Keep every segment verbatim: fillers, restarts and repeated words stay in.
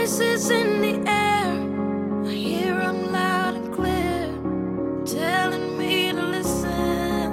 voices in the air, I hear them loud and clear, telling me to listen.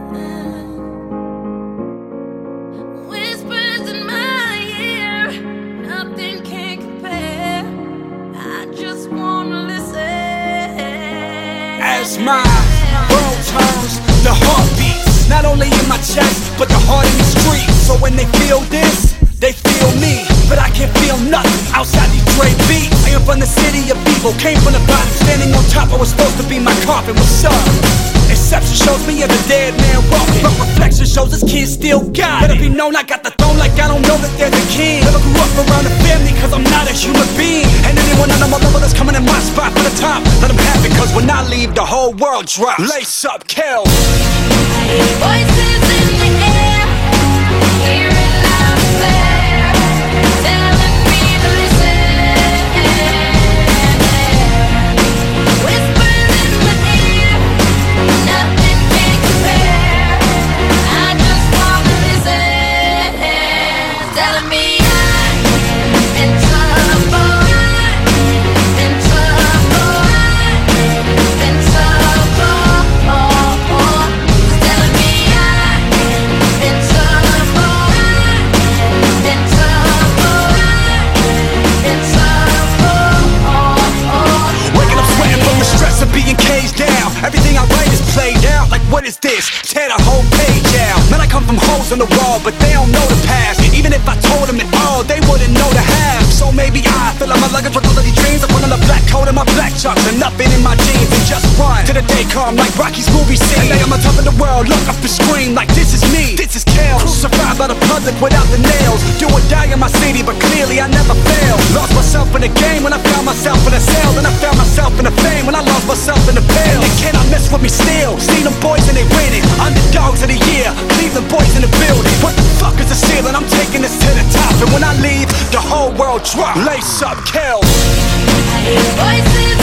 Whispers in my ear, nothing can compare. I just wanna listen. As my world turns, the heart beats, not only in my chest, but the heart in the street. So when they feel this, they feel me, but I can't feel nothing outside these Dre beats. I am from the city of evil, came from the bottom, standing on top. I was supposed to be my coffin. What's up? Exception shows me as a dead man walking, but reflection shows this kid still got it. Let it be known I got the throne like I don't know that there's a king. Never grew up around a family cause I'm not a human being. And anyone on my level that's coming in my spot for the top, let them have it, cause when I leave the whole world drops. Lace up, kill. Voices in the air, hear it loud and clear, telling me to listen. Whispers in my ear, nothing can compare. I just wanna listen, telling me I'm in trouble, in trouble, in trouble. Telling me I'm in trouble, in trouble, in trouble. Waking up sweating from the stress of being caged down. Everything I write is played out. Like what is this? Tear the whole page out. Man, I come from holes in the wall, but they don't know the past. Even if I told them it all, they wouldn't know the half. So maybe I fill up my luggage with all of these dreams. I put on a black coat and my black chucks and nothing in my jeans and just run to the day come like Rocky's movie scene. And I'm on top of the world, look up and scream like this is me, this is Kel. Crucified by the public without the nails. Do or die in my city, but clearly I never fail. Lost myself in the game when I found myself in a cell. Then I found myself in the fame when I lost myself in the pill. And they cannot mess with me still. See them boys and they winning. Underdogs of the year, Cleveland boys in the building. What the fuck is the ceiling? I'm taking this to the top. And when I leave, the whole world drop. Lace up, Kel. Voices